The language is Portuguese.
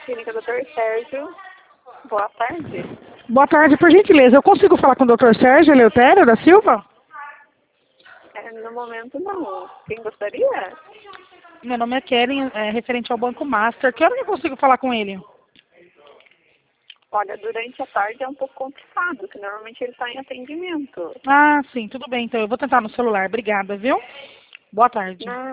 Clínica Dr. Sérgio. Boa tarde. Boa tarde, por gentileza. Eu consigo falar com o Dr. Sérgio Eleutério da Silva? No momento, não. Quem gostaria? Meu nome é Keren, referente ao Banco Master. Que hora que eu consigo falar com ele? Olha, durante a tarde é um pouco complicado, porque normalmente ele está em atendimento. Ah, sim, tudo bem. Então eu vou tentar no celular. Obrigada, viu? Boa tarde. Não.